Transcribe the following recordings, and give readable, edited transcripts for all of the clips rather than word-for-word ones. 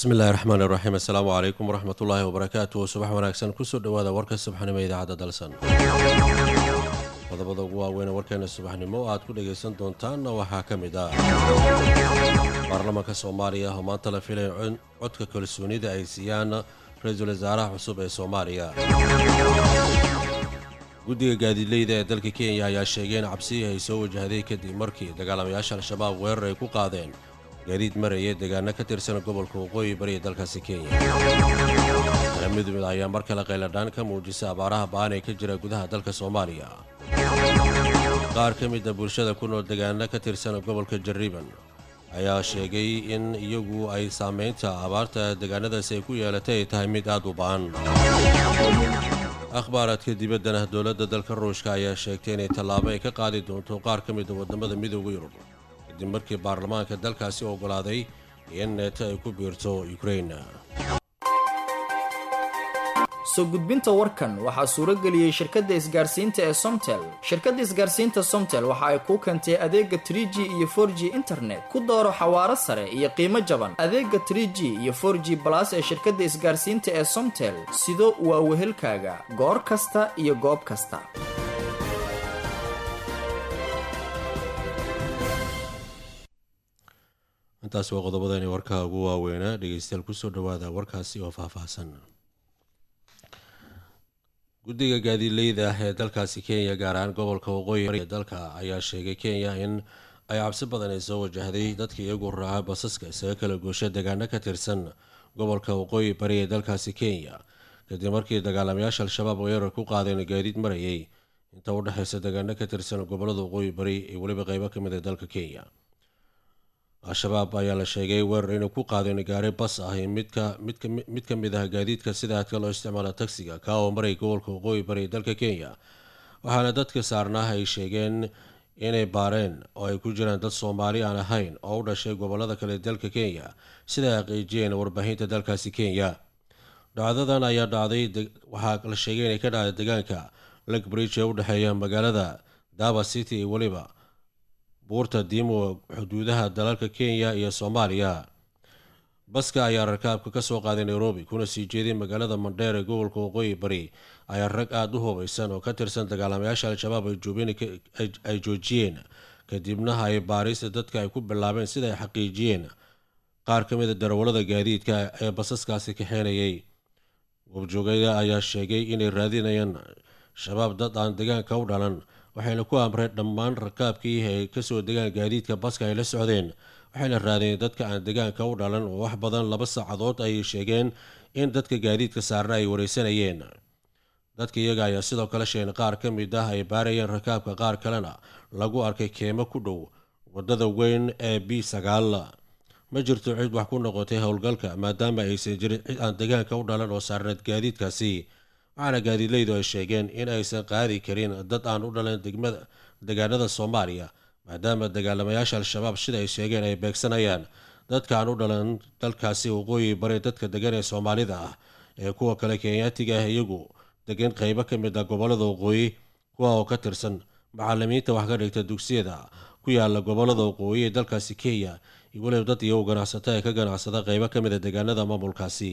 bismillahi raxmaani raxiim assalaamu calaykum waraxmatullaahi wabarakaatuh subax wanaagsan kusoo dhowaada warka subaxnimo ee idaacadda dalsan qodobada ugu waaweyn warkeena subaxnimo aad ku dhagaysan doontaanna waxaa ka mid ah baarlamaanka soomaaliya oo maanta la filay codka kalsoonida ay siiyaan ra-iisul wasaaraha cusub ee soomaaliya guddiga gaadiidleyda ee dalka kenya ayaa sheegay in cabsi ay soo wajahday kadib markii dagaalamayaasha al-shabaab weerar ay ku qaadeen gaadiid maraya deegaano ka tirsan gobolka waqooyi bari ee dalkaasi kenya midmid ayaa mar kale qayladhaan ka muujisa abaaraha ba'an ee ka jira gudaha dalka soomaaliya qaar ka mida bulshada ku nool deegaano ka tirsan gobolka jarriban ayaa sheegay in iyagu ay saamaynta abaarta deegaanadaasi ay ku yeelatay ay tahay mid aad u ba'an akhbaaraadka dibaddana dowladda dalka ruushka ayaa sheegtay inay tallaabo ay ka qaadi doonto qaar ka mida waddamada midooda yurub kadib markii baarlamaanka dalkaasi oggolaaday in neeto ay ku biirto ukrain soo gudbinta warkan waxaa suuro geliyey shirkadda isgaarsiinta ee somtel shirkadda isgaarsiinta somtel waxa ay kuu keentay adeega 3g iyo 4g internet ku dooro xawaaro sare iyo qiimo jaban adeega 3g iyo 4g balas ee shirkadda isgaarsiinta ee somtel sido waa wehelkaaga goor kasta iyo goob kasta intaas waa qodobadani warka ugu waaweynaa dhegaystayaal kusoo dhowaada warkaasi oo faahfaahsan guddiga gaadiidleyda ah ee dalkaasi kenya gaar ahaan gobolka waqooyi bari ee dalka ayaa sheegay kenya in ay cabsi badan ay soo wajahday dadka iyagu raaca basaska isaga kala goosha deegaano ka tirsan gobolka waqooyi bari ee dalkaasi kenya kadib markii dagaalamayaasha al-shabaab weerar ku qaadeen gaadiid marayay inta u dhexaysa deegaano ka tirsan gobollada waqooyi bari iyo weliba qaybo ka mid ee dalka kenya al-shabaab ayaa la sheegay weerar inay ku qaadeen gaari bas ah mid ka mid ah gaadiidka sida aadka loo isticmaala tagsiga kaa oo maray gobolka waqooyi bari ee dalka kenya waxaana dadka saarnaah ay sheegeen inay baareen oo ay ku jiraan dad soomaali aan ahayn oo u dhashay gobollada kale dalka kenya sida ay xaqiijiyeen warbaahinta dalkaasi kenya dhacdadan ayaa dhacday waxaa la sheegay inay ka dhacday deegaanka lake bridge ee u dhexeeya magaalada daba city iyo weliba buurta diimo xuduudaha dalalka kenya iyo soomaaliya baska ayaa rakaabka ka soo qaaday nairobi kuna sii jeeday magaalada mandheer ee gobolka waqooyi bari ayaa rag aada u hubaysan oo ka tirsan dagaalamayaasha al-shabaab ay joojiyeen kadibna ay baarista dadka ay ku bilaabeen sida ay xaqiijiyeen qaar ka mida darawallada gaadiidka ee basaskaasi kaxeenayay wabjoogada ayaa sheegay inay raadinayaan shabaab dad aan deegaanka u dhalan waxayna ku amreen dhammaan rakaabkii ay kasoo degaan gaadiidka baska ay la socdeen waxayna raadeen dadka aan deegaanka u dhalan oo wax badan 2 saacadood ayay sheegeen in dadka gaadiidka saarna ay wareysanayeen dadka iyaga ayaa sidoo kale sheegeen qaar ka mid ah ay baarayeen rakaabka qaar kalena lagu arkay keemo ku dhow wadada weyn ee B9 ma jirto cid wax ku noqotay howlgalka maadaama aysan jirin cid aan deegaanka u dhalan oo saarneed gaadiidkaasi waxaana gaadiidleydu ay sheegeen in aysan qaadi karin dad aan u dhalan deegaanada soomaaliya maadaama dagaalamayaasha al-shabaab sida ay sheegeen ay beegsanayaan dadka aan u dhalan dalkaasi waqooyi bari dadka degan ee soomaalida ah ee kuwa kale kenyaatiga ah iyagu degan qaybo ka mid ah gobollada waqooyi kuwa oo ka tirsan macalimiinta wax ka dhigta dugsiyada ku yaala gobollada waqooyi ee dalkaasi kenya iyo weliba dad iyagu ganacsata ee ka ganacsada qaybo ka mid a deegaanada maamulkaasi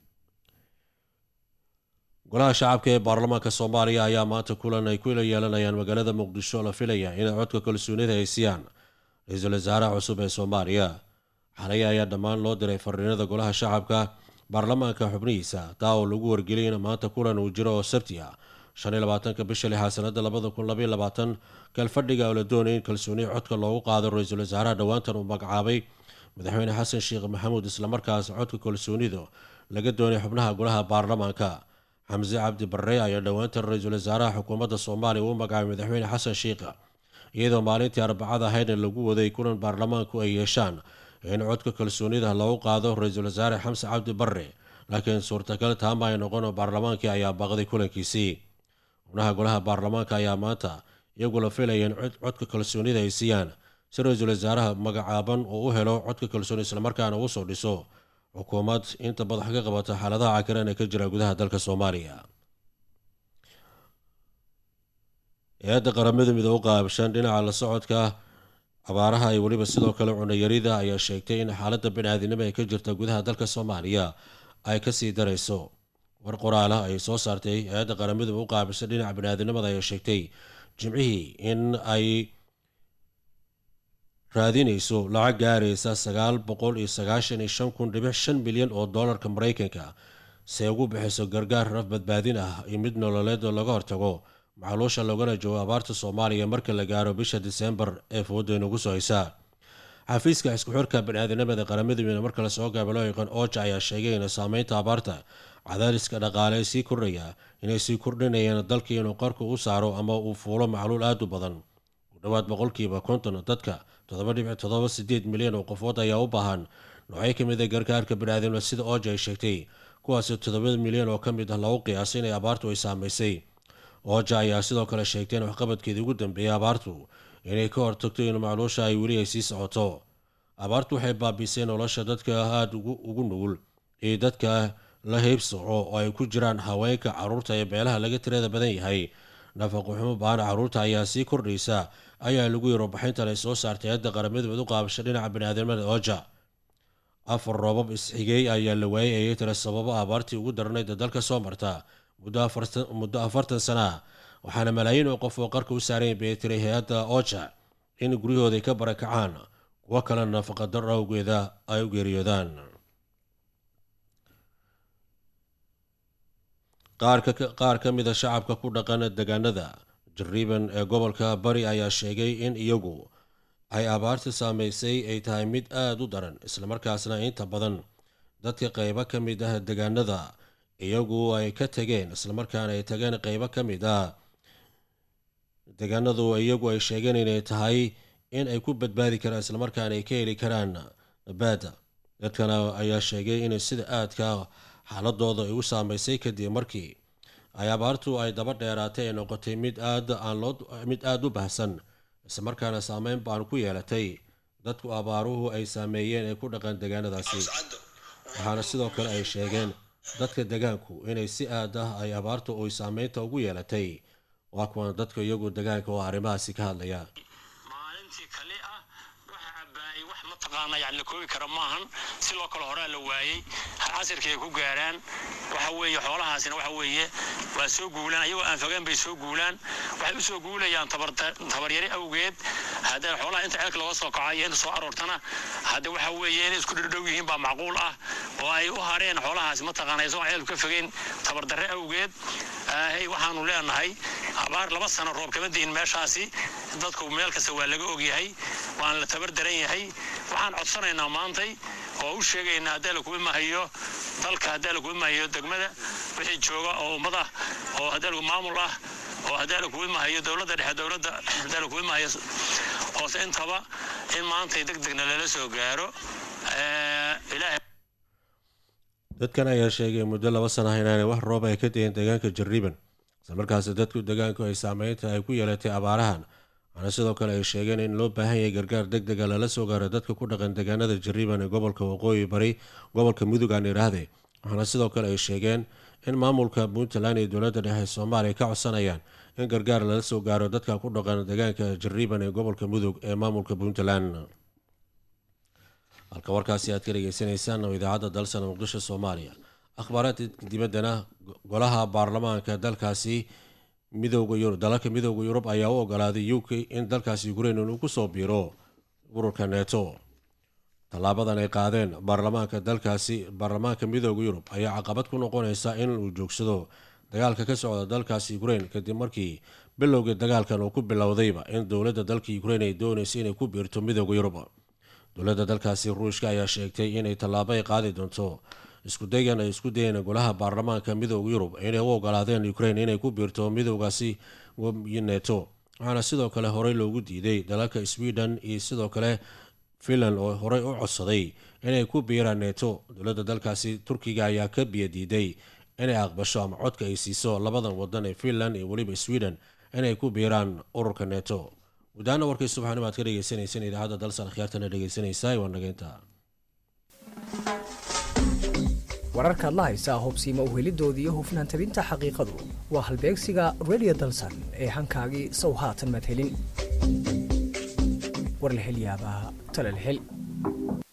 golaha shacabka ee baarlamaanka soomaaliya ayaa maanta kulan ay kula yeelanayaan magaalada muqdisho la filaya inay codka kalsoonida ay siiyaan ra-iisul wasaaraha cusub ee soomaaliya xalay ayaa dhammaan loo diray fariinada golaha shacabka baarlamaanka xubnihiisa taa oo lagu wargeliyay in maanta kulan uu jiro oo sabti ah 25 bisha 6 sanada 2022 kalfadhiga oo la doonayay in kalsooni codka loogu qaado ra-iisul wasaaraha dhowaantan uu magacaabay madaxweyne xasan sheekh maxamuud islamarkaas codka kalsoonida laga doonay xubnaha golaha baarlamaanka xamse cabdi barre ayaa dhowaantan ra-iisul wasaaraha xukuumadda soomaaliya uu magacaabay madaxweyne xasan sheekh iyadoo maalintii arbacada ahaydna lagu waday kulan baarlamaanku ay yeeshaan in codka kalsoonida loogu qaado ra-iisul wasaare xamse cabdi barre laakiin suurtagal taama ay noqon oo baarlamaankii ayaa baaqday kulankiisii xubnaha golaha baarlamaanka ayaa maanta iyagu la filayeen codka kalsoonida ay siiyaan si ra-iisul wasaaraha magacaaban oo u helo codka kalsooni islamarkaana uu soo dhiso xukuumad inta badax ka qabata xaaladaha cakiran ee ka jira gudaha dalka soomaaliya hay-adda qaramada midoobe u qaabshan dhinaca la socodka abaaraha iyo weliba sidoo kale cunayarida ayaa sheegtay in xaaladda bini'aadanimo ee ka jirta gudaha dalka Soomaaliya ay ka sii darayso. war qoraala ay soo saartay hay'adda qaramada u qaabilsan dhinaca bini'aadanimada ayaa sheegtay jimcihii in ay raadinayso lacag gaaraysa 995.5 milyan oo doolarka Mareykanka si ay ugu bixiso gargaar raf badbaadin ah iyo mid nololeed oo laga hortago macluusha loogana joogo abaarta Soomaaliya marka la gaaro bisha December ee fowdayna ugu soo haysa. xafiiska isku xirka bini'aadanimada qaramada midoobay marka la soo gaabalo yaqaan OCHA ayaa sheegay in saameynta abaarta cadaadiska dhaqaale sii kordhaya inay sii kordhinayaan dalka inuu qarku u saaro ama uu fuulo macluul aad u badan. Ku dhawaad 50% dadka 7.78 milyan oo qofood ayaa u baahan noocyo ka mid ah gargaarka bini'aadanimada sida OCHA ay sheegtay, kuwaas 7 milyan oo ka mid ah lagu qiyaasay in abaartu ay saameysay. OCHA ayaa sidoo kale sheegtay in waxqabadkeedii ugu dambeeyay abaartu inay ka hortagto in macluusha ay weli ay sii socoto. abaartu waxay baabiisay nolosha dadka aad ugu nugul ee dadka la heybsoco oo ay ku jiraan haweenka, carruurta iyo beelaha laga tirada badan yahay. nafaqo xumo baan carruurta ayaa sii kordhaysa ayaa lagu yiri warbixintan ay soo saartay hay'adda qaramada u qaabisha dhinaca bini'aadanimada OCHA. 4 roobab isxigay ayaa la waayay tira sababo abaartii ugu darnayd dalka soo marta muddo 40 sano, waxaana malaayiin oo qof oo qarka u saaran beetiray hay'adda OCHA in guryahooda ka barakacaan, kuwa kale nafaqa darro awgeeda ay u geeriyoodaan. qaar ka mid ah shacabka ku dhaqan deegaanada Jariban ee gobolka Bari ayaa sheegay in iyagu ay abaarta saameysay ay tahay mid aad u daran, isla markaasna inta badan dadka qaybo ka mid ah deegaanada iyagu ay ka tageen, isla markaana ay tageen qaybo ka mid ah deegaanadu iyagu ay sheegeen inay tahay in ay ku badbaadi karaan, isla markaana ay ka heli karaan baada. dadkana ayaa sheegay in sida aadka xaaladooda ay u saameysay kadib markii ay abaartu ay daba dheeraatay ay noqotay mid aad u baahsan, isla markaana saameyn baan ku yeelatay dadku abaaruhu ay saameeyeen ee ku dhaqan deegaanadaasi. waxaana sidoo kale ay sheegeen dadka deegaanku inay si aad ah ay abaartu ay saameynta ugu yeelatay. waa kuwan dadka iyagu deegaanka oo arrimahaasi ka hadlaya. يعني كوي كرماهن سلوا كل هراء لواي عصر كي كوجاران وحوي حولها سنة وحوي وسوق جولان أيوة أنفقان بيسوق جولان وحبسوق جولا يعني تبريري أوجد هذا حولها أنت عليك لو وصل قاعيين صار ورتنا هذا وحوي يعني سكر الدويين بمعقول وأي وهارين حولها سمة تغنيزون عيال كفين تبردري أوجد هي وحنا لنا هاي عبار لبس أنا الروب كمان دين ماشاسي dadku meel kasta waa laga ogyahay waan la tabar daran yahay waxaan codsanaynaa maantay oo u sheegaynaa haddii la kuma hayo dalka haddii la kuma hayo degmada wixii jooga oo ummada oo haddii la maamul ah oo haddii la kuma hayo dawladda dhexe dawladda haddii la kuma hayo oo intaba in maantay degdegna lala soo gaaro ilaahay. dadkan ayaa sheegay muddo 2 sano inaanay wax roob ay ka deyn deegaanka Jariban, isla markaas dadku deegaanku ay saameynta ay ku yeelatay abaarahan. waxaana sidoo kale ay sheegeen in loo baahan yahay gargaar degdeg ah lala soo gaaro dadka ku dhaqan deegaanada Jariban ee gobolka Waqooyi Bari, gobolka Mudug aan iraahday. waxaana sidoo kale ay sheegeen in maamulka Puntland iyo dowladda dhexe Soomaaliya ka codsanayaan in gargaar lala soo gaaro dadka ku dhaqan deegaanka Jariban ee gobolka Mudug ee maamulka Puntland. halka warkaasi aad ka dhageysanaysaan oo idaacadda dalsan Muqdisho Soomaaliya. akhbaaraadka dibaddana golaha baarlamaanka dalkaasi dalalka midowga Yurub ayaa u ogolaaday UK in dalkaasi Ukraine uu ku soo biiro ururka NATO. tallaabadan ay qaadeen baarlamaanka midowga Yurub ayaa caqabad ku noqonaysa in uu joogsado dagaalka ka socda dalkaasi Ukraine kadib markii bilowga dagaalkan uu ku bilowdayba in dowladda dalka Ukraine ay doonaysay inay ku biirto midowga Yurub. dowladda dalkaasi Ruushka ayaa sheegtay inay tallaabo ay qaadi doonto isku dayeen golaha baarlamaanka midowga Yurub inay u ogolaadeen Ukraine inay ku biirto midowgaasi NATO. waxaana sidoo kale horey loogu diiday dalalka Sweden iyo sidoo kale Finland oo horey u codsaday inay ku biiraan NATO. dowladda dalkaasi Turkiga ayaa ka biyadiiday inay aqbasho ama codka ay siiso labadan wadan ee Finland iyo waliba Sweden inay ku biiraan ururka NATO. wadaana warkay subaxnimo aad ka dhageysanaysaan idaacadda dalsan khiyaartana dhegeysanaysaa waa nageynta. wararka la haysa hubsiima u helidoodii iyo hufnaan tabinta xaqiiqadu waa halbeegsiga Radio Dalsan ee hankaagii sow haatan madhelin war la hel yaabaa tala la hel